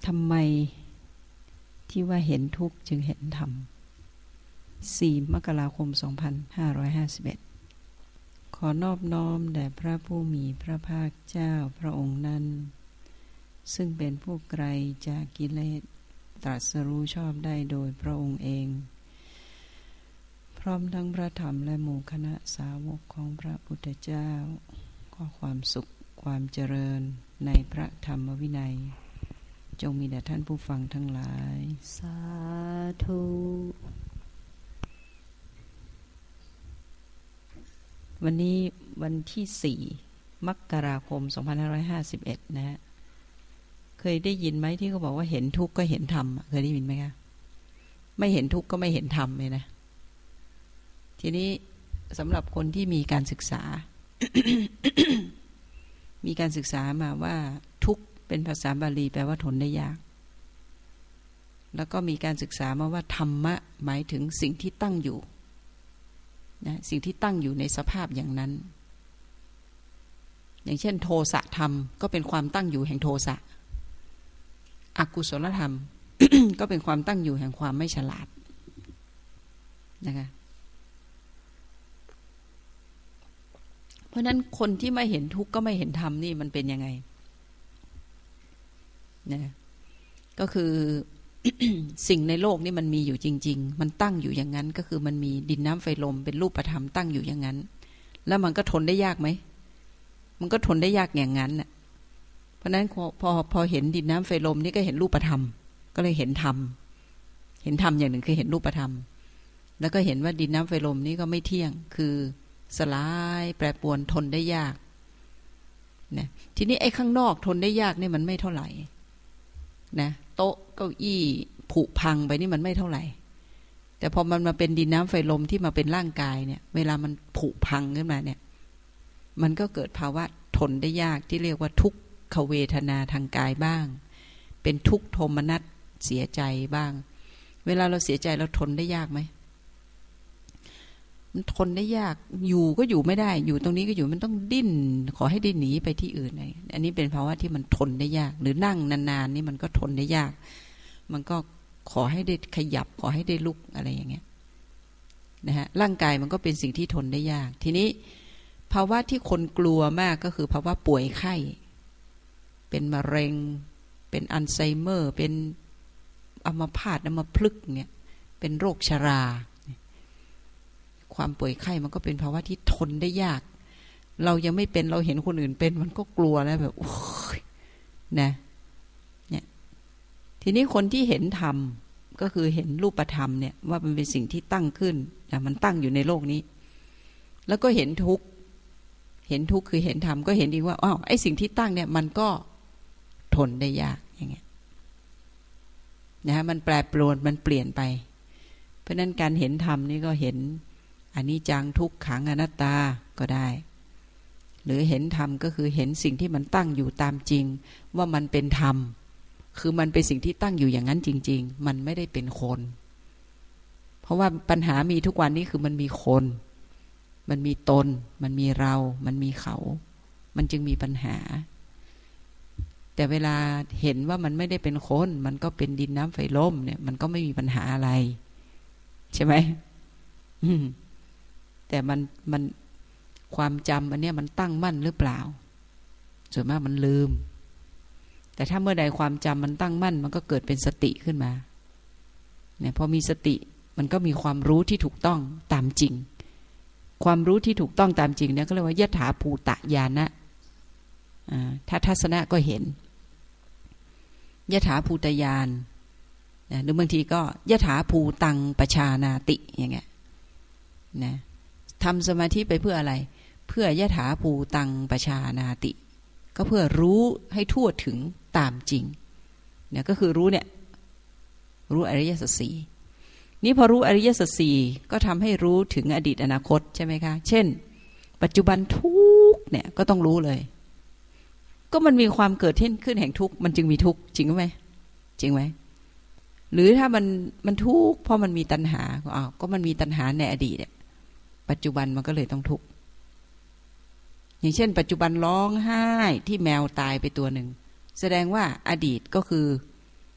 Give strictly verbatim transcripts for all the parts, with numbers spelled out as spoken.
ทำไมที่ว่าเห็นทุกข์จึงเห็นธรรมสี่มกราคมสองพันห้าร้อยห้าสิบเอ็ดขอนอบน้อมแด่พระผู้มีพระภาคเจ้าพระองค์นั้นซึ่งเป็นผู้ไกลจากกิเลสตรัสรู้ชอบได้โดยพระองค์เองพร้อมทั้งพระธรรมและหมู่คณะสาวกของพระพุทธเจ้าขอความสุขความเจริญในพระธรรมวินัยจงมีแด่ท่านผู้ฟังทั้งหลายสาธุวันนี้วันที่สี่มกราคมสองพันห้าร้อยห้าสิบเอ็ดนะฮะเคยได้ยินไหมที่เขาบอกว่าเห็นทุกข์ก็เห็นธรรมเคยได้ยินไหมคะไม่เห็นทุกข์ก็ไม่เห็นธรรมเลยนะทีนี้สำหรับคนที่มีการศึกษา มีการศึกษามาว่าทุกข์เป็นภาษาบาลีแปลว่าทนได้ยากแล้วก็มีการศึกษามาว่าธรรมะหมายถึงสิ่งที่ตั้งอยู่นะสิ่งที่ตั้งอยู่ในสภาพอย่างนั้นอย่างเช่นโทสะธรรมก็เป็นความตั้งอยู่แห่งโทสะอกุศลธรรม ก็เป็นความตั้งอยู่แห่งความไม่ฉลาดนะคะเพราะนั้นคนที่ไม่เห็นทุกข์ก็ไม่เห็นธรรมนี่มันเป็นยังไงนะก็คือ สิ่งในโลกนี่มันมีอยู่จริงๆมันตั้งอยู่อย่างนั้นก็คือมันมีดินน้ำไฟลมเป็นรูปธรรมตั้งอยู่อย่างนั้นแล้วมันก็ทนได้ยากไหมมันก็ทนได้ยากอย่างนั้นน่ะเพราะนั้นพอพอเห็นดินน้ำไฟลมนี่ก็เห็นรูปธรรมก็เลยเห็นธรรมเห็นธรรมอย่างหนึ่งคือเห็นรูปธรรมแล้วก็เห็นว่าดินน้ำไฟลมนี่ก็ไม่เที่ยงคือสลายแปรปรวนทนได้ยากนะทีนี้ไอ้ข้างนอกทนได้ยากนี่มันไม่เท่าไหร่นะโต๊ะเก้าอี้ผุพังไปนี่มันไม่เท่าไหร่แต่พอมันมาเป็นดินน้ำไฟลมที่มาเป็นร่างกายเนี่ยเวลามันผุพังขึ้นมาเนี่ยมันก็เกิดภาวะทนได้ยากที่เรียกว่าทุกขเวทนาทางกายบ้างเป็นทุกขโทมนัสเสียใจบ้างเวลาเราเสียใจเราทนได้ยากไหมมันทนได้ยากอยู่ก็อยู่ไม่ได้อยู่ตรงนี้ก็อยู่มันต้องดิ้นขอให้ได้หนีไปที่อื่นอะไรอันนี้เป็นภาวะที่มันทนได้ยากหรือนั่งนานๆนี่มันก็ทนได้ยากมันก็ขอให้ได้ขยับขอให้ได้ลุกอะไรอย่างเงี้ยนะฮะร่างกายมันก็เป็นสิ่งที่ทนได้ยากทีนี้ภาวะที่คนกลัวมากก็คือภาวะป่วยไข้เป็นมะเร็งเป็นอัลไซเมอร์เป็นอัมพาตอัมพฤกษ์เนี่ยเป็นโรคชราความป่วยไข้มันก็เป็นภาวะที่ทนได้ยากเรายังไม่เป็นเราเห็นคนอื่นเป็นมันก็กลัวแล้วแบบโอ้ยนะเนี่ยทีนี้คนที่เห็นธรรมก็คือเห็นรูปธรรมเนี่ยว่ามันเป็นสิ่งที่ตั้งขึ้นนะมันตั้งอยู่ในโลกนี้แล้วก็เห็นทุกข์เห็นทุกข์คือเห็นธรรมก็เห็นอีกว่าอ้าวไอ้สิ่งที่ตั้งเนี่ยมันก็ทนได้ยากอย่างเงี้ยนะฮะมันแปรปรวนมันเปลี่ยนไปเพราะนั้นการเห็นธรรมนี่ก็เห็นอนิจจังทุกขังอนัตตาก็ได้หรือเห็นธรรมก็คือเห็นสิ่งที่มันตั้งอยู่ตามจริงว่ามันเป็นธรรมคือมันเป็นสิ่งที่ตั้งอยู่อย่างนั้นจริงๆมันไม่ได้เป็นคนเพราะว่าปัญหามีทุกวันนี้คือมันมีคนมันมีตนมันมีเรามันมีเขามันจึงมีปัญหาแต่เวลาเห็นว่ามันไม่ได้เป็นคนมันก็เป็นดินน้ำไฟลมเนี่ยมันก็ไม่มีปัญหาอะไรใช่ไหมแต่มันมันความจำอันเนี้ยมันตั้งมั่นหรือเปล่าส่วนมากมันลืมแต่ถ้าเมื่อใดความจำมันตั้งมั่นมันก็เกิดเป็นสติขึ้นมาเนี่ยพอมีสติมันก็มีความรู้ที่ถูกต้องตามจริงความรู้ที่ถูกต้องตามจริงเนี่ยก็เรียกว่ายถาภูตญาณะถ้าทัศนะก็เห็นยถาภูตญาณหรือบางทีก็ยถาภูตังปชานาติอย่างเงี้ยนะทำสมาธิไปเพื่ออะไรเพื่อยถาภูตังปชานาติก็เพื่อรู้ให้ทั่วถึงตามจริงเนี่ยก็คือรู้เนี่ยรู้อริยสัจสี่นี่พอรู้อริยสัจสี่ก็ทำให้รู้ถึงอดีตอนาคตใช่ไหมคะเช่นปัจจุบันทุกข์เนี่ยก็ต้องรู้เลยก็มันมีความเกิดขึ้นแห่งทุกข์มันจึงมีทุกข์จริงไหมจริงไหมหรือถ้ามันมันทุกข์เพราะมันมีตัณหาอ้าวก็มันมีตัณหาในอดีตปัจจุบันมันก็เลยต้องทุกข์อย่างเช่นปัจจุบันร้องไห้ที่แมวตายไปตัวหนึ่งแสดงว่าอดีตก็คือ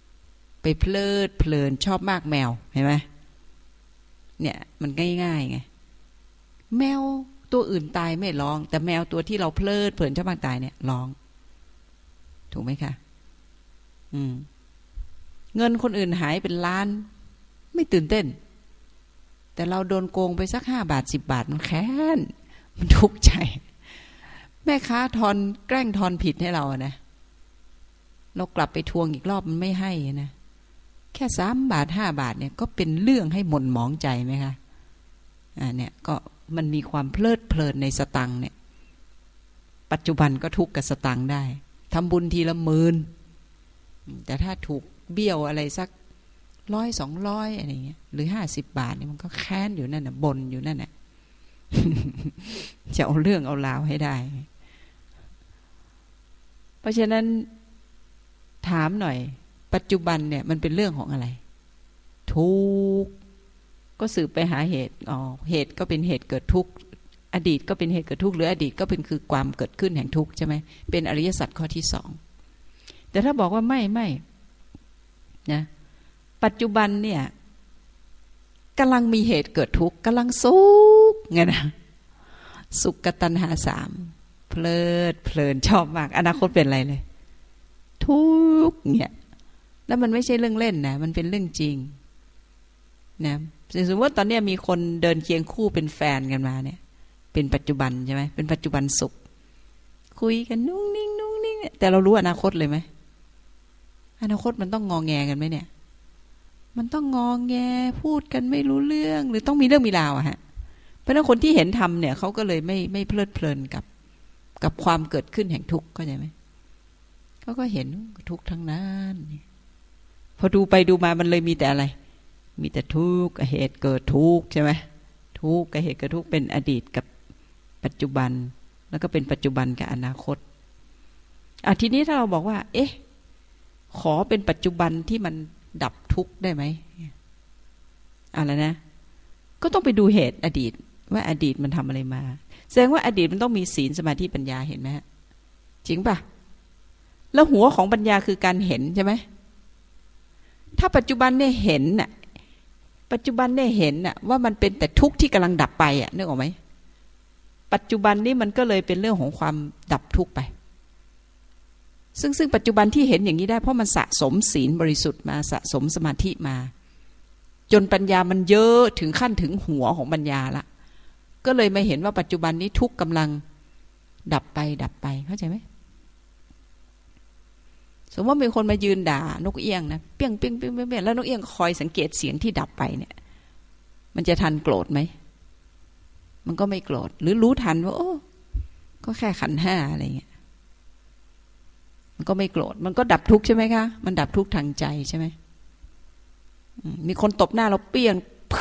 ไปเพลิดเพลินชอบมากแมวเห็นไหมเนี่ยมันง่ายๆไงแมวตัวอื่นตายไม่ร้องแต่แมวตัวที่เราเพลิดเพลินชอบมากตายเนี่ยร้องถูกไหมคะอืมเงินคนอื่นหายเป็นล้านไม่ตื่นเต้นแต่เราโดนโกงไปสักห้าบาทสิบบาทมันแค้นมันทุกข์ใจแม่ค้าทอนแกล้งทอนผิดให้เรานะเรากลับไปทวงอีกรอบมันไม่ให้นะแค่สามบาทห้าบาทเนี่ยก็เป็นเรื่องให้หม่นหมองใจไหมคะอ่าเนี่ยก็มันมีความเพลิดเพลินในสตังค์เนี่ยปัจจุบันก็ทุกข์กับสตังค์ได้ทำบุญทีละหมื่นแต่ถ้าถูกเบี้ยวอะไรสักร้อยสองร้อยอะไรเงี้ยหรือห้าสิบบาทนี่มันก็แค้นอยู่นั่นน่ะบ่นอยู่นั่นน่ะ จะเอาเรื่องเอาราวให้ได้เพราะฉะนั้นถามหน่อยปัจจุบันเนี่ยมันเป็นเรื่องของอะไรทุกข์ก็สืบไปหาเหตุอ๋อเหตุก็เป็นเหตุเกิดทุกข์อดีตก็เป็นเหตุเกิดทุกข์หรืออดีตก็เป็นคือความเกิดขึ้นแห่งทุกข์ใช่ไหมเป็นอริยสัจข้อที่สองแต่ถ้าบอกว่าไม่ไม่นะปัจจุบันเนี่ยกำลังมีเหตุเกิดทุกข์กำลังสุขไงนะสุขกตัณหาสามเพลิดเพลินชอบมากอนาคตเป็นอะไรเลยทุกข์เนี่ยแล้วมันไม่ใช่เรื่องเล่นนะมันเป็นเรื่องจริงนะสมมติว่าตอนนี้มีคนเดินเคียงคู่เป็นแฟนกันมาเนี่ยเป็นปัจจุบันใช่ไหมเป็นปัจจุบันสุขคุยกันนุ่งนิ่งนุ่งนิ่งแต่เรารู้อนาคตเลยไหมอนาคตมันต้องงอแงกันไหมเนี่ยมันต้องงอแงพูดกันไม่รู้เรื่องหรือต้องมีเรื่องมีราวอะฮะเพราะฉะนั้นคนที่เห็นธรรมเนี่ยเขาก็เลยไม่ไม่เพลิดเพลินกับกับความเกิดขึ้นแห่งทุกข์เข้าใจไหมเขาก็เห็นทุกข์ทั้งนั้นพอดูไปดูมามันเลยมีแต่อะไรมีแต่ทุกข์เหตุเกิดทุกข์ใช่ไหมทุกข์กับเหตุเกิดทุกข์เป็นอดีตกับปัจจุบันแล้วก็เป็นปัจจุบันกับอนาคตอ่ะทีนี้ถ้าเราบอกว่าเอ๊ะขอเป็นปัจจุบันที่มันดับทุกข์ได้ไหมอะไรนะก็ต้องไปดูเหตุอดีตว่าอดีตมันทำอะไรมาแสดงว่าอดีตมันต้องมีศีลสมาธิปัญญาเห็นไหมจริงป่ะแล้วหัวของปัญญาคือการเห็นใช่ไหมถ้าปัจจุบันเนี่ยเห็นน่ะปัจจุบันเนี่ยเห็นน่ะว่ามันเป็นแต่ทุกข์ที่กำลังดับไปอ่ะนึกออกไหมปัจจุบันนี้มันก็เลยเป็นเรื่องของความดับทุกข์ไปซึ่งซึ่งปัจจุบันที่เห็นอย่างนี้ได้เพราะมันสะสมศีลบริสุทธิ์มาสะสมสมาธิมาจนปัญญามันเยอะถึงขั้นถึงหัวของปัญญาละก็เลยมาเห็นว่าปัจจุบันนี้ทุกข์กำลังดับไปดับไปเข้าใจไหมสมมติว่ามีคนมายืนด่านกเอี้ยงนะเปี้ยงเปี้ยงเปี้ยงเปี้ยงแล้วนกเอี้ยงคอยสังเกตเสียงที่ดับไปเนี่ยมันจะทันโกรธไหมมันก็ไม่โกรธหรือรู้ทันว่าโอ้ก็แค่ขันธ์ห้าอะไรเงี้ยมันก็ไม่โกรธมันก็ดับทุกข์ใช่ไหมคะมันดับทุกข์ทางใจใช่ไหมมีคนตบหน้าเราเปี้ยง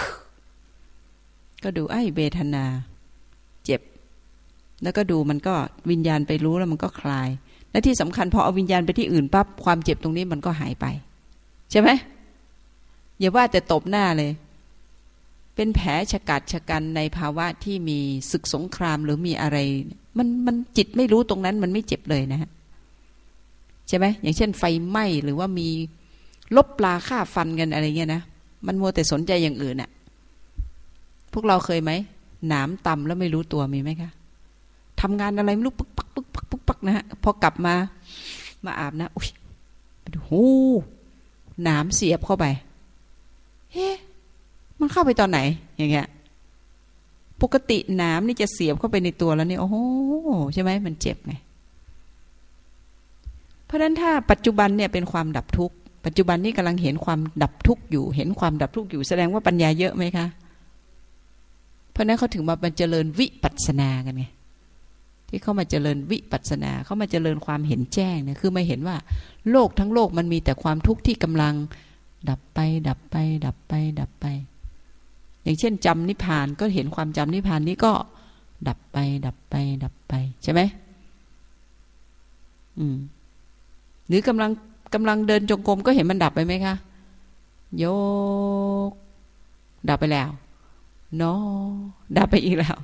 ก็ดูไอ้เวทนาเจ็บแล้วก็ดูมันก็วิญญาณไปรู้แล้วมันก็คลายและที่สำคัญพอเอาวิญญาณไปที่อื่นปั๊บความเจ็บตรงนี้มันก็หายไปใช่ไหมอย่าว่าแต่ตบหน้าเลยเป็นแผลชะกัดชะกันในภาวะที่มีศึกสงครามหรือมีอะไรมันมันจิตไม่รู้ตรงนั้นมันไม่เจ็บเลยนะฮะใช่ไหมอย่างเช่นไฟไหม้หรือว่ามีลบปลาฆ่าฟันกันอะไรเงี้ยนะมันมัวแต่สนใจอย่างอื่นน่ะพวกเราเคยไหมหนามตำแล้วไม่รู้ตัวมีไหมคะทำงานอะไรไม่รู้ปึ๊กปักปึ๊กปักปึ๊กปักนะฮะพอกลับมามาอาบนะอุ้ยโอ้หนามเสียบเข้าไปเฮ้มันเข้าไปตอนไหนอย่างเงี้ยปกติหนามนี่จะเสียบเข้าไปในตัวแล้วนี่โอ้โหใช่ไหมมันเจ็บไงเพราะฉะนั้นถ้าปัจจุบันเนี่ยเป็นความดับทุกข์ปัจจุบันนี้กำลังเห็นความดับทุกข์อยู่เห็นความดับทุกข์อยู่แสดงว่าปัญญาเยอะไหมคะเพราะนั้นเขาถึงมาเจริญวิปัสสนากันไงที่เขามาเจริญวิปัสสนาเขามาเจริญความเห็นแจ้งเนี่ยคือมาเห็นว่าโลกทั้งโลกมันมีแต่ความทุกข์ที่กำลังดับไปดับไปดับไปดับไปอย่างเช่นจำนิพพานก็เห็นความจำนิพพานนี้ก็ดับไปดับไปดับไปใช่ไหมอืมหรือกำลังกำลังเดินจงกรมก็เห็นมันดับไปไหมคะโยกดับไปแล้วเนาะดับไปอีกแล้ว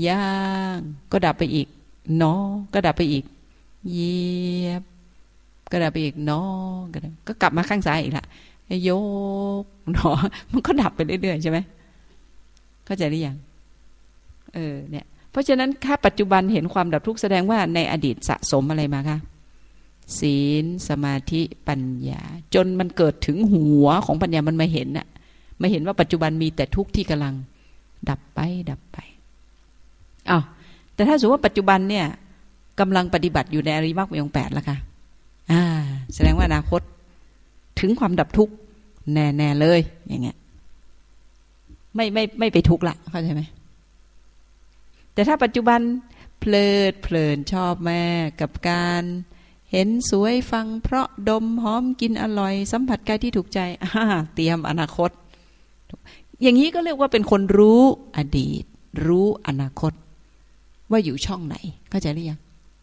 ย่างก็ดับไปอีกเนาะก็ดับไปอีกเหยียบก็ดับไปอีกนอก็ดับก็กลับมาข้างซ้ายอีกละโยกหนอมันก็ดับไปเรื่อยๆใช่ไหมเข้าใจหรือยังเออเนี่ยเพราะฉะนั้นถ้าปัจจุบันเห็นความดับทุกข์แสดงว่าในอดีตสะสมอะไรมาคะศีลสมาธิปัญญาจนมันเกิดถึงหัวของปัญญามันมาเห็นน่ะมาเห็นว่าปัจจุบันมีแต่ทุกข์ที่กำลังดับไปดับไปอ้าวแต่ถ้าสมมติว่าปัจจุบันเนี่ยกำลังปฏิบัติอยู่ในอริยมรรคมีองค์แปดแล้วค่ะอ่าแสดงว่าอนาคตถึงความดับทุกข์แน่ๆเลยอย่างเงี้ยไม่ไม่ไม่ไปทุกข์ละเข้าใจไหมแต่ถ้าปัจจุบันเพลิดเพลินชอบแม่กับการเห็นสวยฟังเพราะดมหอมกินอร่อยสัมผัสกายที่ถูกใจอ่าเตรียมอนาคตอย่างนี้ก็เรียกว่าเป็นคนรู้อดีตรู้อนาคตว่าอยู่ช่องไหนเข้าใจหรือยัง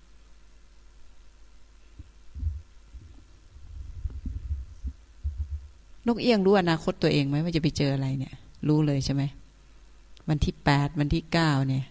นกเอี้ยงรู้อนาคตตัวเองไหมว่าจะไปเจออะไรเนี่ยรู้เลยใช่ไหมวันที่แปดวันที่เก้าเนี่ย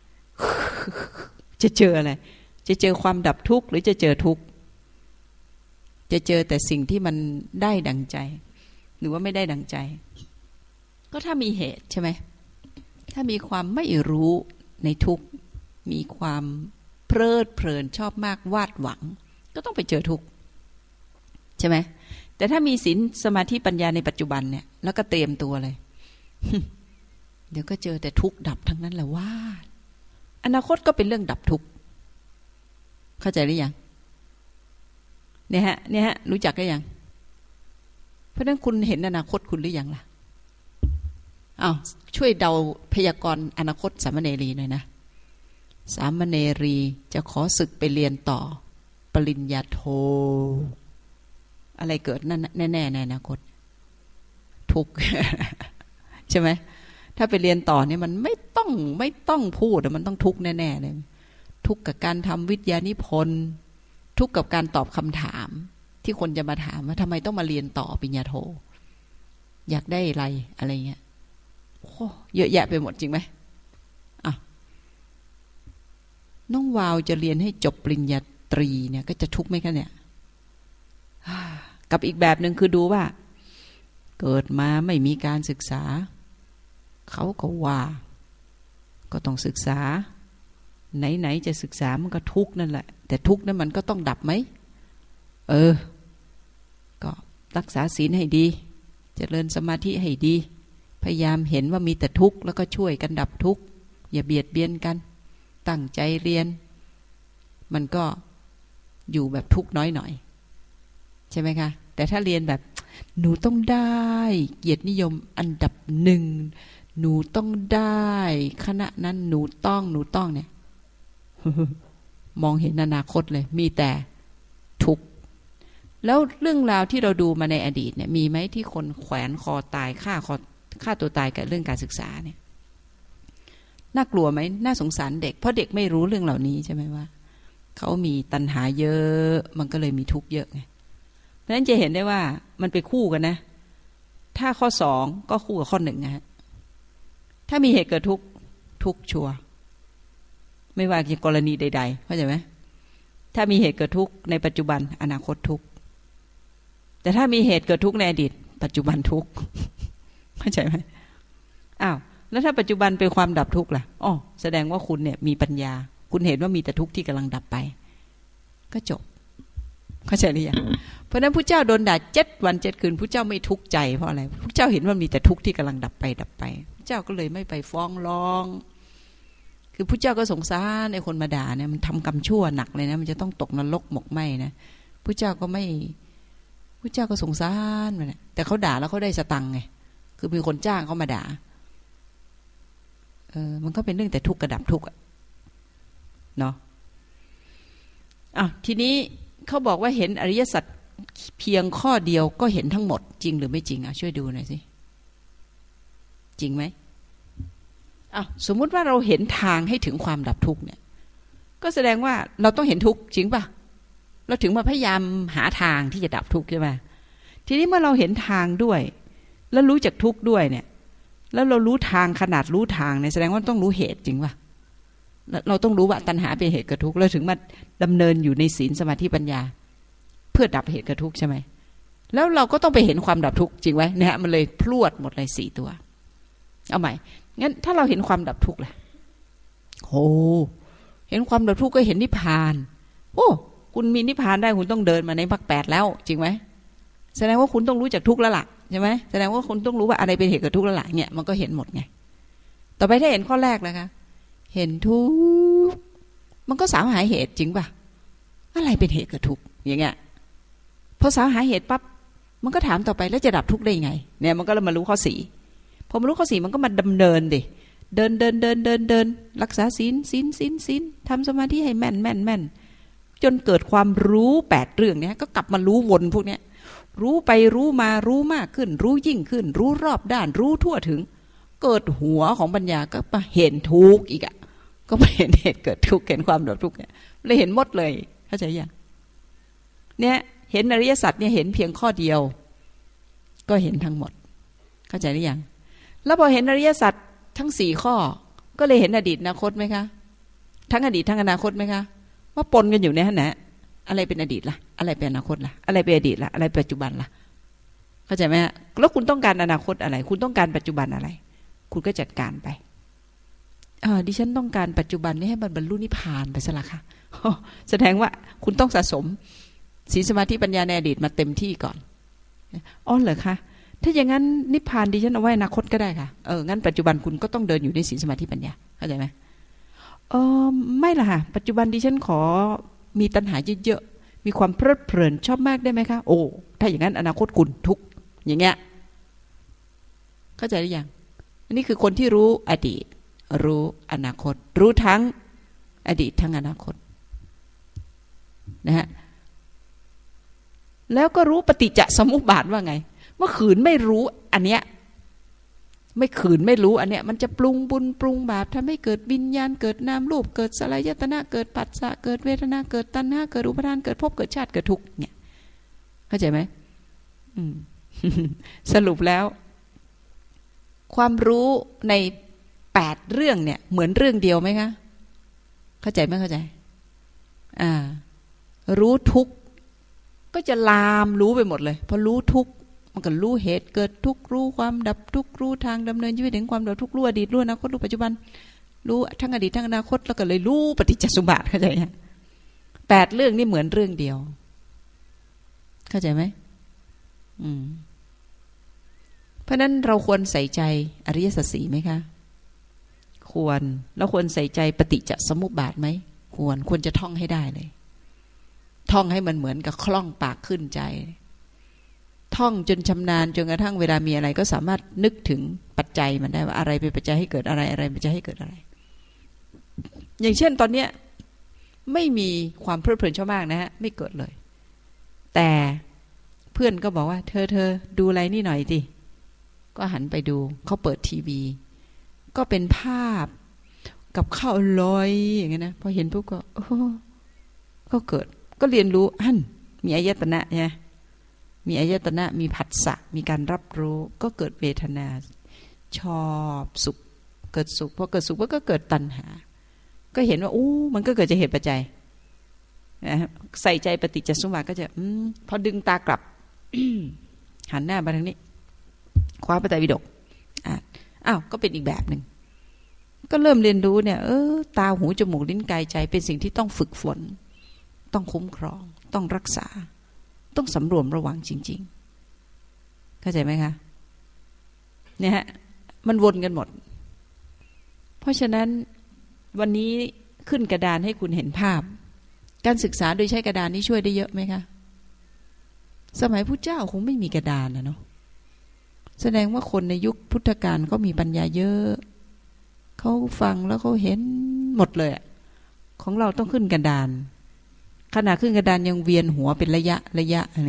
จะเจออะไรจะเจอความดับทุกข์หรือจะเจอทุกข์จะเจอแต่สิ่งที่มันได้ดังใจหรือว่าไม่ได้ดังใจก็ถ้ามีเหตุใช่ไหมถ้ามีความไม่รู้ในทุกข์มีความเพลิดเพลินชอบมากวาดหวังก็ต้องไปเจอทุกข์ใช่ไหมแต่ถ้ามีศีลสมาธิปัญญาในปัจจุบันเนี่ยแล้วก็เตรียมตัวเลยเดี๋ยวก็เจอแต่ทุกข์ดับทั้งนั้นแหละว่าอนาคตก็เป็นเรื่องดับทุกข์เข้าใจหรือยังเนี่ยฮะเนี่ยฮะรู้จักหรือยังเพราะฉะนั้นคุณเห็นอนาคตคุณหรือยังล่ะอ้าวช่วยเดาพยากรณ์อนาคตสามเณรีหน่อยนะสามเณรีจะขอศึกไปเรียนต่อปริญญาโทอะไรเกิดนั่นแน่ๆในอนาคตทุกข์ใช่ไหมถ้าไปเรียนต่อเนี่ยมันไม่ต้องไม่ต้องพูดมันต้องทุกข์แน่ๆเลยทุกข์กับการทำวิทยานิพนธ์ทุกข์กับการตอบคำถามที่คนจะมาถามว่าทำไมต้องมาเรียนต่อปริญญาโทอยากได้อะไรอะไรเงี้ยโอ้เยอะแยะไปหมดจริงไหมอ่ะน้องวาวจะเรียนให้จบปริญญาตรีเนี่ยก็จะทุกข์ไหมคะเนี่ยกับอีกแบบหนึ่งคือดูว่าเกิดมาไม่มีการศึกษาเขาก็ว่าก็ต้องศึกษาไหนๆจะศึกษามันก็ทุกข์นั่นแหละแต่ทุกข์นั้นมันก็ต้องดับไหมเออก็รักษาศีลให้ดีเจริญสมาธิให้ดีพยายามเห็นว่ามีแต่ทุกข์แล้วก็ช่วยกันดับทุกข์อย่าเบียดเบียนกันตั้งใจเรียนมันก็อยู่แบบทุกข์น้อยหน่อยใช่ไหมคะแต่ถ้าเรียนแบบหนูต้องได้เกียรตินิยมอันดับหนึ่งหนูต้องได้คณะนั้นหนูต้องหนูต้องเนี่ย มองเห็นอนาคตเลยมีแต่ทุกข์แล้วเรื่องราวที่เราดูมาในอดีตเนี่ยมีไหมที่คนแขวนคอตายฆ่าคอฆ่าตัวตายกับเรื่องการศึกษาเนี่ยน่ากลัวไหมน่าสงสารเด็กเพราะเด็กไม่รู้เรื่องเหล่านี้ใช่ไหมว่าเขามีตัณหาเยอะมันก็เลยมีทุกข์เยอะไงเพราะฉะนั้นจะเห็นได้ว่ามันไปคู่กันนะถ้าข้อสองก็คู่กับข้อหนึ่งนะฮะถ้ามีเหตุเกิดทุกข์ทุกข์ชัวร์ไม่ว่าจะกรณีใดๆเข้าใจไหมถ้ามีเหตุเกิดทุกข์ในปัจจุบันอนาคตทุกข์แต่ถ้ามีเหตุเกิดทุกข์ในอดีตปัจจุบันทุกข์เข้าใจไหมอ้าวแล้วถ้าปัจจุบันเป็นความดับทุกข์ล่ะอ๋อแสดงว่าคุณเนี่ยมีปัญญาคุณเห็นว่ามีแต่ทุกข์ที่กำลังดับไปก็จบเข้าใจหรือยังเพราะนั้นพระเจ้าโดนด่าเจ็ดวันเจ็ดคืนพระเจ้าไม่ทุกข์ใจเพราะอะไรพระเจ้าเห็นว่ามีแต่ทุกข์ที่กำลังดับไปดับไปพระเจ้าก็เลยไม่ไปฟ้องร้องคือพระเจ้าก็สงสารไอ้คนมาด่าเนี่ยมันทำกรรมชั่วหนักเลยนะมันจะต้องตกนรกหมกไหมนะพระเจ้าก็ไม่พระเจ้าก็สงสารมันแต่เขาด่าแล้วเขาได้สตังค์ไงคือมีคนจ้างเขามาด่าเออมันก็เป็นเรื่องแต่ทุกข์กระดับทุกข์เนาะอ่ะทีนี้เขาบอกว่าเห็นอริยสัจเพียงข้อเดียวก็เห็นทั้งหมดจริงหรือไม่จริงอ่ะช่วยดูหน่อยสิจริงไหมอ่ะสมมุติว่าเราเห็นทางให้ถึงความดับทุกข์เนี่ยก็แสดงว่าเราต้องเห็นทุกข์จริงป่ะเราถึงมาพยายามหาทางที่จะดับทุกข์ใช่ไหมทีนี้เมื่อเราเห็นทางด้วยแล้วรู้จักทุกข์ด้วยเนี่ยแล้วเรารู้ทางขนาดรู้ทางเนี่ยแสดงว่าต้องรู้เหตุจริงป่ะเราต้องรู้ว่าตัณหาเป็นเหตุเกิดทุกข์แล้วถึงมาดำเนินอยู่ในศีลสมาธิปัญญา เพื่อดับเหตุกับทุกข์ใช่ไหมแล้วเราก็ต้องไปเห็นความดับทุกข์จริงไหมเนี่ยฮะมันเลยพรวดหมดเลยสี่ตัวเอาใหม่งั้นถ้าเราเห็นความดับทุกข์ล่ะโอ้เห็นความดับทุกข์ก็เห็นนิพพานโอ้คุณมีนิพพานได้คุณต้องเดินมาในมรรคแปดแล้วจริงไหมแสดงว่าคุณต้องรู้จักทุกข์แล้วล่ะใช่ไหมแสดงว่าคุณต้องรู้ว่าอะไรเป็นเหตุกับทุกข์แล้วล่ะเนี่ยมันก็เห็นหมดไงต่อไปถ้าเห็นข้อแรกนะคะเห็นทุกข์มันก็สาวหาเหตุจริงป่ะอะไรเป็นเหตุกับทุกข์อย่างเงี้ยพอสาวหาเหตุปั๊บมันก็ถามต่อไปแล้วจะดับทุกข์ได้ยังไงเนี่ยมันก็เลยมารู้ข้อสี่พอมารู้ข้อสี่มันก็มาดำเนินดิเดินเดินเดินเดินเดินรักษาศีลศีลศีลศีลทำสมาธิให้แม่นแม่นแม่นจนเกิดความรู้แปดเรื่องเนี้ยก็กลับมารู้วนพวกเนี้ยรู้ไปรู้มารู้มากขึ้นรู้ยิ่งขึ้นรู้รอบด้านรู้ทั่วถึงเกิดหัวของปัญญาก็มาเห็นทุกข์อีกอ่ะก็มาเห็นเหตุเกิดทุกข์เห็นความดับทุกข์เนี่ยเลยเห็นหมดเลยเข้าใจยังเนี่ยเห็นอริยสัจเนี่ยเห็นเพียงข้อเดียวก็เห็นทั้งหมดเข้าใจหรือยังแล้วพอเห็นอริยสัจทั้งสี่ข้อก็เลยเห็นอดีตอนาคตไหมคะทั้งอดีตทั้งอนาคตไหมคะว่าปนกันอยู่ในขณะอะไรเป็นอดีตล่ะอะไรเป็นอนาคตล่ะอะไรเป็นอดีตล่ะอะไรปัจจุบันล่ะเข้าใจไหมฮะแล้วคุณต้องการอนาคตอะไรคุณต้องการปัจจุบันอะไรคุณก็จัดการไปเออดิฉันต้องการปัจจุบันนี้ให้มันบรรลุนิพพานไปซะละค่ะแสดงว่าคุณต้องสะสมศีลสมาธิปัญญาในอดีตมาเต็มที่ก่อนอ๋อเหรอคะถ้าอย่างนั้นนิพพานดิฉันเอาไว้อนาคตก็ได้ค่ะเอองั้นปัจจุบันคุณก็ต้องเดินอยู่ในศีลสมาธิปัญญาเข้าใจไหมเออไม่ล่ะค่ะปัจจุบันดิฉันขอมีตัณหาเยอะๆมีความเพลิดเพลินชอบมากได้ไหมคะโอ้ถ้าอย่างนั้นอนาคตคุณทุกอย่างเงี้ยเข้าใจหรือยังอันนี้คือคนที่รู้อดีตรู้อนาคตรู้ทั้งอดีตทั้งอนาคตนะฮะแล้วก็รู้ปฏิจจสมุปบาทว่าไงเมื่อขืนไม่รู้อันเนี้ยไม่ขืนไม่รู้อันเนี้ยมันจะปรุงบุญปรุงบาปทำให้เกิดวิญญาณเกิดนามรูปเกิดสลายตนะเกิดปัสสะเกิดเวทนาเกิดตัณหาเกิดอุปาทานเกิดภพเกิดชาติเกิดทุกข์เนี่ยเข้าใจไหมอืม สรุปแล้วความรู้ในแปดเรื่องเนี่ยเหมือนเรื่องเดียวไหมคะเข้าใจไหมเข้าใจอ่ารู้ทุกข์ก็จะลามรู้ไปหมดเลยพอรู้ทุกข์มันก็รู้เหตุเกิดทุกข์รู้ความดับทุกข์รู้ทางดำเนินชีวิตถึงความดับทุกข์รู้อดีตรู้อนาคตรู้ปัจจุบันรู้ทั้งอดีตทั้งอนาคตแล้วก็เลยรู้ปฏิจจสมุปบาทเข้าใจไหมแปดเรื่องนี่เหมือนเรื่องเดียวเข้าใจไหมอืมเพราะนั้นเราควรใส่ใจอริยสัจสี่ไหมคะควรแล้วควรใส่ใจปฏิจจสมุปบาทไหมควรควรจะท่องให้ได้เลยท่องให้มันเหมือนกับคล่องปากขึ้นใจท่องจนชำนาญจนกระทั่งเวลามีอะไรก็สามารถนึกถึงปัจจัยมันได้ว่าอะไรเป็นปัจจัยให้เกิดอะไรอะไรเป็นปัจจัยให้เกิดอะไรอย่างเช่นตอนเนี้ยไม่มีความเพลิดเพลินชอบมากนะฮะไม่เกิดเลยแต่เพื่อนก็บอกว่าเธอเธอดูอะไรนี่หน่อยดิก็หันไปดูเขาเปิดทีวีก็เป็นภาพกับข้าวลอยอย่างเงี้ยนะพอเห็นปุ๊บก็โอ้ก็เกิดก็เรียนรู้อันมีอายตนะไงมีอายตนะมีผัสสะมีการรับรู้ก็เกิดเวทนาชอบสุขเกิดสุขพอเกิดสุขก็เกิดตัณหาก็เห็นว่าอู้มันก็เกิดจากเหตุปัจจัยใส่ใจปฏิจจสมุปบาทก็จะอืมพอดึงตากลับ หันหน้ามาทางนี้คว้าพระไตรปิฎกอ่ะอ้าวก็เป็นอีกแบบหนึ่งก็เริ่มเรียนรู้เนี่ยเออตาหูจมูกลิ้นกายใจเป็นสิ่งที่ต้องฝึกฝนต้องคุ้มครองต้องรักษาต้องสำรวมระวังจริงๆเข้าใจไหมคะเนี่ยฮะมันวนกันหมดเพราะฉะนั้นวันนี้ขึ้นกระดานให้คุณเห็นภาพการศึกษาโดยใช้กระดานนี้ช่วยได้เยอะไหมคะสมัยพุทธเจ้าคงไม่มีกระดานนะเนาะแสดงว่าคนในยุคพุทธกาลก็มีปัญญาเยอะเขาฟังแล้วเขาเห็นหมดเลยของเราต้องขึ้นกระดานขณะขึ้นกระดานยังเวียนหัวเป็นระยะระยะอะไร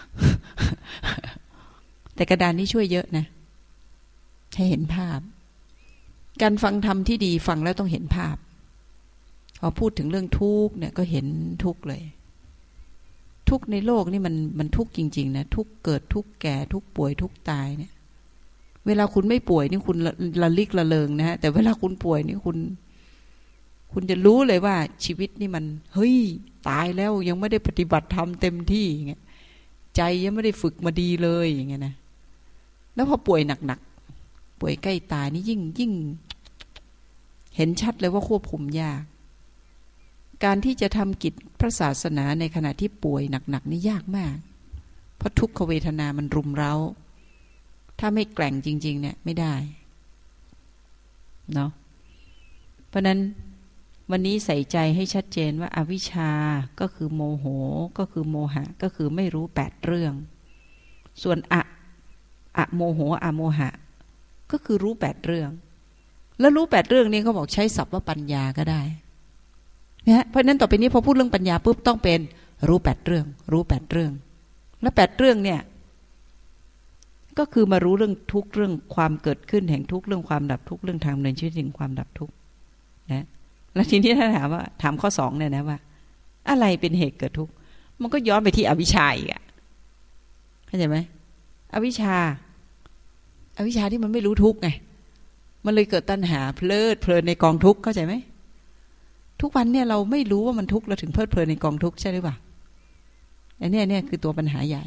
แต่กระดานนี้ช่วยเยอะนะให้เห็นภาพการฟังธรรมที่ดีฟังแล้วต้องเห็นภาพพอพูดถึงเรื่องทุกข์เนี่ยก็เห็นทุกข์เลยทุกข์ในโลกนี่มันมันทุกข์จริงๆนะทุกข์เกิดทุกข์แก่ทุกข์ป่วยทุกข์ตายเนี่ยเวลาคุณไม่ป่วยนี่คุณละลิกละเลงนะฮะแต่เวลาคุณป่วยนี่คุณคุณจะรู้เลยว่าชีวิตนี่มันเฮ้ยตายแล้วยังไม่ได้ปฏิบัติธรรมเต็มที่อย่างเงี้ยใจยังไม่ได้ฝึกมาดีเลยอย่างเงี้ยนะแล้วพอป่วยหนักๆป่วยใกล้ตายนี่ยิ่งยิ่งเห็นชัดเลยว่าควบคุมยากการที่จะทำกิจพระศาสนาในขณะที่ป่วยหนักๆนี่ยากมากเพราะทุกขเวทนามันรุมเร้าถ้าไม่แกร่งจริงๆเนี่ยไม่ได้เนาะเพราะนั้นวันนี้ใส่ใจให้ชัดเจนว่าอวิชชาก็คือโมโหก็คือโมหะก็คือไม่รู้แปดเรื่องส่วนอะอะโมโหอะโมหะก็คือรู้แปดเรื่องแล้วรู้แปดเรื่องนี้เขาบอกใช้ศัพท์ว่าปัญญาก็ได้นะเพราะนั้นต่อไปนี้พอพูดเรื่องปัญญาปุ๊บต้องเป็นรู้แปดเรื่องรู้แปดเรื่องแล้วแปดเรื่องเนี่ยก็คือมารู้เรื่องทุกเรื่องความเกิดขึ้นแห่งทุกเรื่องความดับทุกเรื่องทางดำเนินชีวิตถึงความดับทุกนะแล้วทีนี้ถ้าถามว่าถามข้อสองเนี่ยนะว่าอะไรเป็นเหตุเกิดทุกข์มันก็ย้อนไปที่อวิชชาอีกอ่ะเข้าใจไหมอวิชชาอวิชชาที่มันไม่รู้ทุกข์ไงมันเลยเกิดตัณหาเพลิดเพลินในกองทุกข์เข้าใจไหมทุกวันเนี่ยเราไม่รู้ว่ามันทุกข์เราถึงเพลิดเพลินในกองทุกข์ใช่หรือเปล่าอันนี้เนี่ยคือตัวปัญหาใหญ่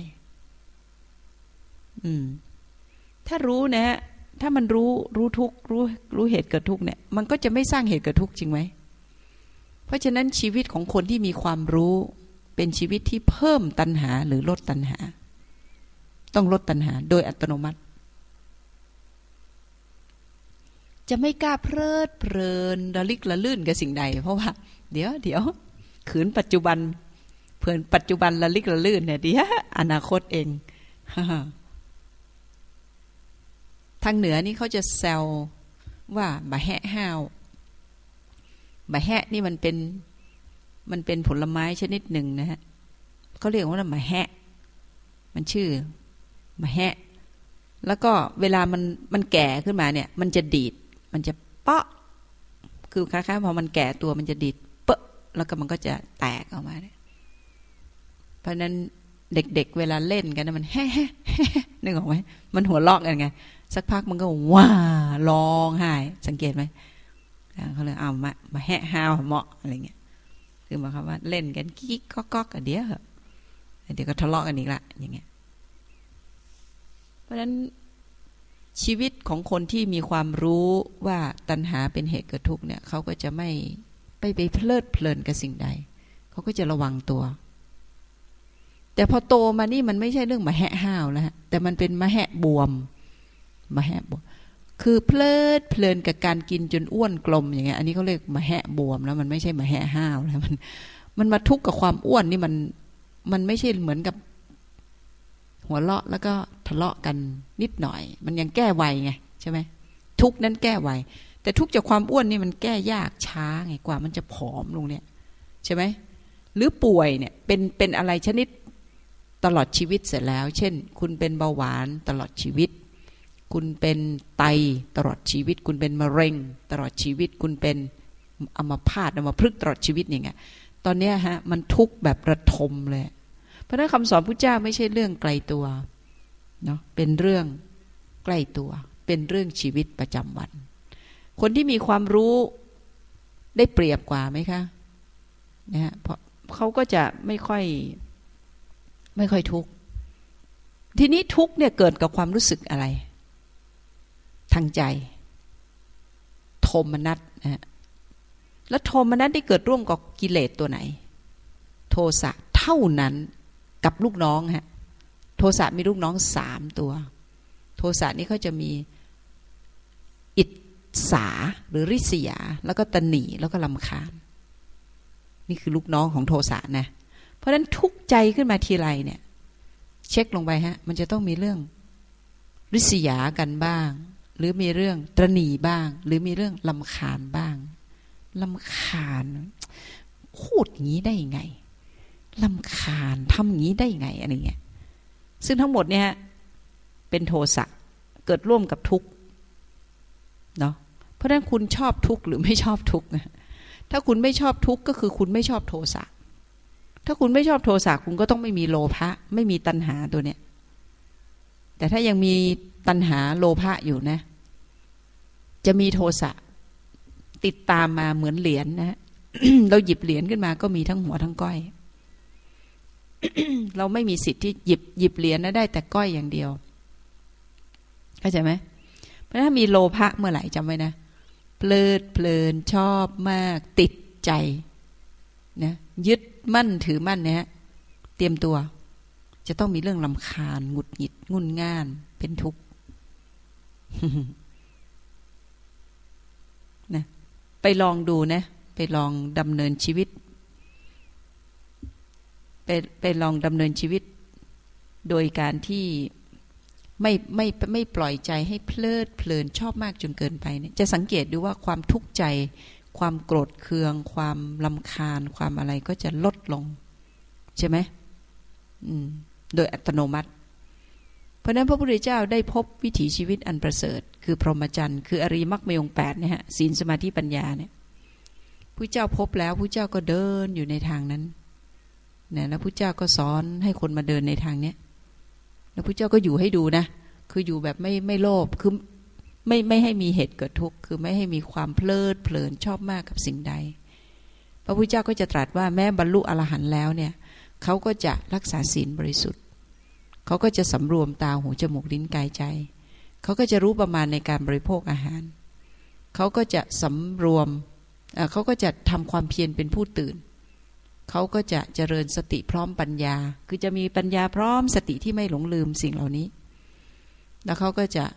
อืมถ้ารู้นะฮะถ้ามันรู้รู้ทุกข์รู้รู้เหตุเกิดทุกข์เนี่ยมันก็จะไม่สร้างเหตุเกิดทุกข์จริงไหมเพราะฉะนั้นชีวิตของคนที่มีความรู้เป็นชีวิตที่เพิ่มตัณหาหรือลดตัณหาต้องลดตัณหาโดยอัตโนมัติจะไม่กล้าเพลิดเพลินระลิกระลื่นกับสิ่งใดเพราะว่าเดี๋ยวเดี๋ยวขืนปัจจุบันเพื่อนปัจจุบันระลิกระลื่นเนี่ยเดี๋ยวอนาคตเองทางเหนือนี่เขาจะแซวว่าบะแหะห้าวบะแหะนี่มันเป็นมันเป็นผลไม้ชนิดหนึ่งนะฮะเขาเรียกว่าบะแหะมันชื่อบะแหะแล้วก็เวลามันมันแก่ขึ้นมาเนี่ยมันจะดีดมันจะเปาะคือคล้ายๆพอมันแก่ตัวมันจะดีดเปาะแล้วก็มันก็จะแตกออกมาเนี่ยเพราะนั้นเด็กๆ เ, เวลาเล่นกันนะมันแฮ่นึกออกไหมมันหัวเราะกันไงสักพักมันก็ว้าร้องไห้สังเกตไหมเขาเลยเอามามาแห่ห้าวเหมาะอะไรเงี้ยคือหมายความว่าเล่นกันกิ๊กก๊อกก๊อกกันเดี๋ยวเดี๋ยวก็ทะเลาะกันอีกละอย่างเงี้ยเพราะฉะนั้นชีวิตของคนที่มีความรู้ว่าตัณหาเป็นเหตุเกิดทุกข์เนี่ยเขาก็จะไม่ไปไปเพลิดเพลินกับสิ่งใดเขาก็จะระวังตัวแต่พอโตมานี่มันไม่ใช่เรื่องมาแหะห้าวแล้วแต่มันเป็นมาแหะบวมมาแหะบวมคือเพลิดเพลินกับการกินจนอ้วนกลมอย่างเงี้ยอันนี้เขาเรียกมาแหะบวมแล้วมันไม่ใช่มาแหะห้าวแล้วมันมันมาทุกข์กับความอ้วนนี่มันมันไม่ใช่เหมือนกับหัวเราะแล้วก็ทะเลาะกันนิดหน่อยมันยังแก้ไวไงใช่ไหมทุกข์นั้นแก้ไวแต่ทุกข์จากความอ้วนนี่มันแก้ยากช้าไงกว่ามันจะผอมลงเนี่ยใช่ไหมหรือป่วยเนี่ยเป็นเป็นอะไรชนิดตลอดชีวิตเสร็จแล้วเช่นคุณเป็นเบาหวานตลอดชีวิตคุณเป็นไตตลอดชีวิตคุณเป็นมะเร็งตลอดชีวิตคุณเป็นอัมพาตอัมพฤกษ์ตลอดชีวิตอย่างเงี้ยตอนเนี้ยฮะมันทุกข์แบบระทมเลยเพราะฉะนั้นคำสอนพุทธเจ้าไม่ใช่เรื่องไกลตัวเนาะเป็นเรื่องใกล้ตัวเป็นเรื่องชีวิตประจำวันคนที่มีความรู้ได้เปรียบกว่าไหมคะนะฮะเพราะเขาก็จะไม่ค่อยไม่ค่อยทุกข์ทีนี้ทุกข์เนี่ยเกิดกับความรู้สึกอะไรทางใจโทมนัสนะฮะแล้วโทมนัสได้เกิดร่วมกับกิเลสตัวไหนโทสะเท่านั้นกับลูกน้องฮะโทสะมีลูกน้องสามตัวโทสะนี่เขาจะมีอิจฉาหรือริษยาแล้วก็ตณีแล้วก็รำคาญนี่คือลูกน้องของโทสะนะเพราะฉะนั้นทุกข์ใจขึ้นมาทีไรเนี่ยเช็คลงไปฮะมันจะต้องมีเรื่องริษยากันบ้างหรือมีเรื่องตระหนี่บ้างหรือมีเรื่องรำคาญบ้างรำคาญพูดอย่างนี้ได้ไงรำคาญทำอย่างนี้ได้ไงอะไรเงี้ยซึ่งทั้งหมดเนี่ยเป็นโทสะเกิดร่วมกับทุกข์เนาะเพราะฉะนั้นคุณชอบทุกข์หรือไม่ชอบทุกข์นะถ้าคุณไม่ชอบทุกข์ก็คือคุณไม่ชอบโทสะถ้าคุณไม่ชอบโทสะคุณก็ต้องไม่มีโลภะไม่มีตัณหาตัวเนี้ยแต่ถ้ายังมีตัณหาโลภะอยู่นะจะมีโทสะติดตามมาเหมือนเหรียญ นะ เราหยิบเหรียญขึ้นมาก็มีทั้งหัวทั้งก้อย เราไม่มีสิทธิ์ที่หยิบหยิบเหรียญนะได้แต่ก้อยอย่างเดียวเข้าใจไหมเพราะถ้ามีโลภะเมื่อไหร่จำไว้นะเพลิดเพลินชอบมากติดใจนะยึดมั่นถือมั่นเนี่ยเตรียมตัวจะต้องมีเรื่องรำคาญหงุดหงิดงุนง่านเป็นทุกข์ นะไปลองดูนะไปลองดำเนินชีวิตไปไปลองดำเนินชีวิตโดยการที่ไม่ไม่ไม่ปล่อยใจให้เพลิดเพลินชอบมากจนเกินไปเนี่ยจะสังเกตดูว่าความทุกข์ใจความโกรธเคืองความรำคาญความอะไรก็จะลดลงใช่ไหมอืมโดยอัตโนมัติเพราะนั้นพระพุทธเจ้าได้พบวิถีชีวิตอันประเสริฐคือพรหมจรรย์คืออริยมรรคมีองค์แปดเนี่ยฮะศีลสมาธิปัญญาเนี่ยพระเจ้าพบแล้วพระเจ้าก็เดินอยู่ในทางนั้นนะแล้วพระเจ้าก็สอนให้คนมาเดินในทางเนี้ยแล้วพระเจ้าก็อยู่ให้ดูนะคืออยู่แบบไม่ไม่โลภคือไม่ไม่ให้มีเหตุเกิดทุกข์คือไม่ให้มีความเพลิดเพลินชอบมากกับสิ่งใดพระพุทธเจ้าก็จะตรัสว่าแม้บรรลุอรหันต์แล้วเนี่ยเขาก็จะรักษาศีลบริสุทธิ์เขาก็จะสำรวมตาหูจมูกลิ้นกายใจเขาก็จะรู้ประมาณในการบริโภคอาหารเขาก็จะสำรวมเขาก็จะทำความเพียรเป็นผู้ตื่นเขาก็จะเจริญสติพร้อมปัญญาคือจะมีปัญญาพร้อมสติที่ไม่หลงลืมสิ่งเหล่านี้แล้วเขาก็จะ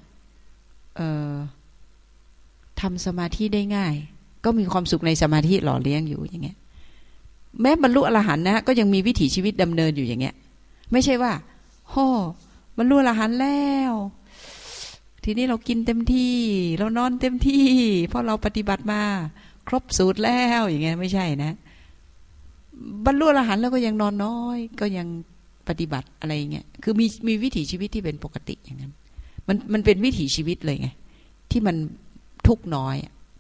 ทำสมาธิได้ง่ายก็มีความสุขในสมาธิหล่อเลี้ยงอยู่อย่างเงี้ยแม้บรรลุอรหันต์นะก็ยังมีวิถีชีวิตดำเนินอยู่อย่างเงี้ยไม่ใช่ว่าโอ้บรรลุอรหันต์แล้วทีนี้เรากินเต็มที่เรานอนเต็มที่เพราะเราปฏิบัติมาครบสูตรแล้วอย่างเงี้ยไม่ใช่นะบรรลุอรหันต์แล้วก็ยังนอนน้อยก็ยังปฏิบัติอะไรเงี้ยคือมีมีวิถีชีวิตที่เป็นปกติอย่างนั้นมันมันเป็นวิถีชีวิตเลยไงที่มันทุกข์น้อย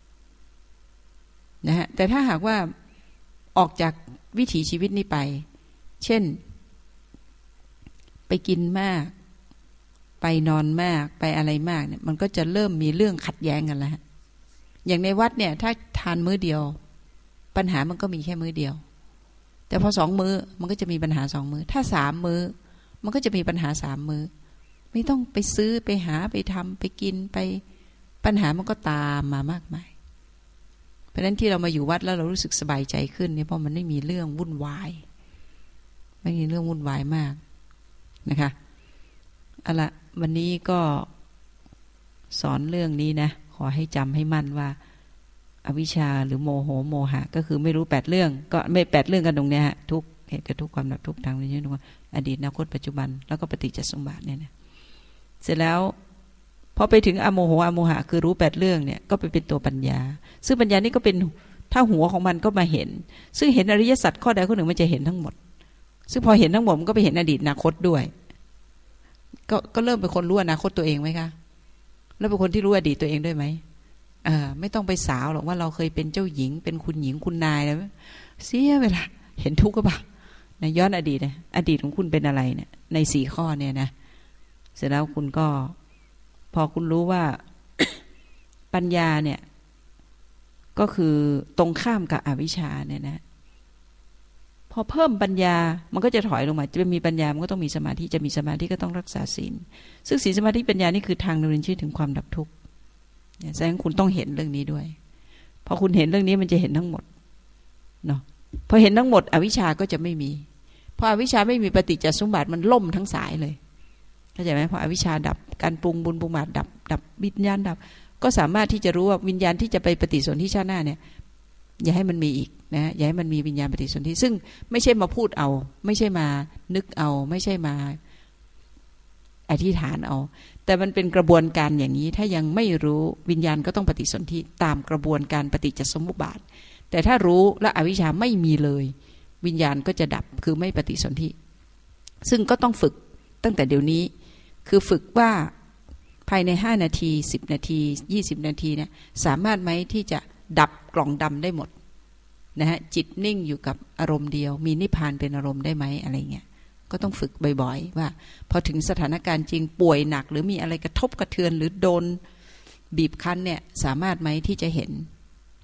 นะฮะแต่ถ้าหากว่าออกจากวิถีชีวิตนี้ไปเช่นไปกินมากไปนอนมากไปอะไรมากเนี่ยมันก็จะเริ่มมีเรื่องขัดแย้งกันแล้วอย่างในวัดเนี่ยถ้าทานมื้อเดียวปัญหามันก็มีแค่มื้อเดียวแต่พอสองมื้อมันก็จะมีปัญหาสองมื้อถ้าสามมื้อมันก็จะมีปัญหาสามมื้อไม่ต้องไปซื้อไปหาไปทำไปกินไปปัญหามันก็ตามมามากมายเพราะฉะนั้นที่เรามาอยู่วัดแล้วเรารู้สึกสบายใจขึ้นเนี่ยเพราะมันไม่มีเรื่องวุ่นวายไม่มีเรื่องวุ่นวายมากนะคะเอาละวันนี้ก็สอนเรื่องนี้นะขอให้จำให้มั่นว่าอวิชชาหรือโมโหโมหะก็คือไม่รู้แปดเรื่องก็ไม่แปดเรื่องกันตรงเนี้ยทุกเหตุกับทุกความดับทุกทางวิญญาณอดีตอนาคตปัจจุบันแล้วก็ปฏิจจสมบัติเนี่ยนะเสร็จแล้วพอไปถึงอโมโหอโมหะคือรู้แปดเรื่องเนี่ยก็ไปเป็นตัวปัญญาซึ่งปัญญานี่ก็เป็นถ้าหัวของมันก็มาเห็นซึ่งเห็นอริยสัจข้อใดข้อหนึ่งมันจะเห็นทั้งหมดซึ่งพอเห็นทั้งหมดมันก็ไปเห็นอดีตอนาคตด้วยก็ก็เริ่มเป็นคนรู้อนาคตตัวเองไหมคะแล้วเป็นคนที่รู้อดีตตัวเองด้วยไหมอ่าไม่ต้องไปสาวหรอกว่าเราเคยเป็นเจ้าหญิงเป็นคุณหญิงคุณนายแล้วเสียเวลาเห็นทุกข์ก็ปะนะย้อนอดีตนะอดีตของคุณเป็นอะไรเนี่ยในสี่ข้อเนี่ยนะเสร็จแล้วคุณก็พอคุณรู้ว่า ปัญญาเนี่ยก็คือตรงข้ามกับอวิชชาเนี่ยนะพอเพิ่มปัญญามันก็จะถอยลงมาจะมีปัญญามันก็ต้องมีสมาธิจะมีสมาธิก็ต้องรักษาศีลซึ่งศีลสมาธิปัญญานี่คือทางดำเนินชีวิตถึงความดับทุกข์แสดงคุณต้องเห็นเรื่องนี้ด้วยพอคุณเห็นเรื่องนี้มันจะเห็นทั้งหมดเนาะพอเห็นทั้งหมดอวิชชาก็จะไม่มีพออวิชชาไม่มีปฏิจจสมบัติมันล่มทั้งสายเลยเข้าใจไหมพออวิชชาดับการปรุงบุญปรุงบาปดับดับวิญญาณดับก็สามารถที่จะรู้ว่าวิญญาณที่จะไปปฏิสนธิชาติหน้าเนี่ยอย่าให้มันมีอีกนะอย่าให้มันมีวิญญาณปฏิสนธิซึ่งไม่ใช่มาพูดเอาไม่ใช่มานึกเอาไม่ใช่มาอธิษฐานเอาแต่มันเป็นกระบวนการอย่างนี้ถ้ายังไม่รู้วิญญาณก็ต้องปฏิสนธิตามกระบวนการปฏิจจสมุปบาทแต่ถ้ารู้และอวิชชาไม่มีเลยวิญญาณก็จะดับคือไม่ปฏิสนธิซึ่งก็ต้องฝึกตั้งแต่เดี๋ยวนี้คือฝึกว่าภายในห้านาทีสิบนาทียี่สิบนาทีเนี่ยสามารถไหมที่จะดับกล่องดำได้หมดนะฮะจิตนิ่งอยู่กับอารมณ์เดียวมีนิพพานเป็นอารมณ์ได้ไหมอะไรเงี้ยก็ต้องฝึกบ่อยๆว่าพอถึงสถานการณ์จริงป่วยหนักหรือมีอะไรกระทบกระเทือนหรือโดนบีบคั้นเนี่ยสามารถไหมที่จะเห็น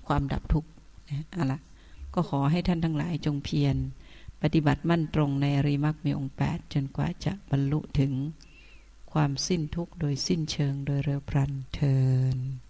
ความดับทุกข์นะเอาล่ะก็ขอให้ท่านทั้งหลายจงเพียรปฏิบัติมั่นตรงในอริยมรรคมีองค์แปดจนกว่าจะบรรลุถึงความสิ้นทุกข์โดยสิ้นเชิงโดยเร็วพลันเทอญ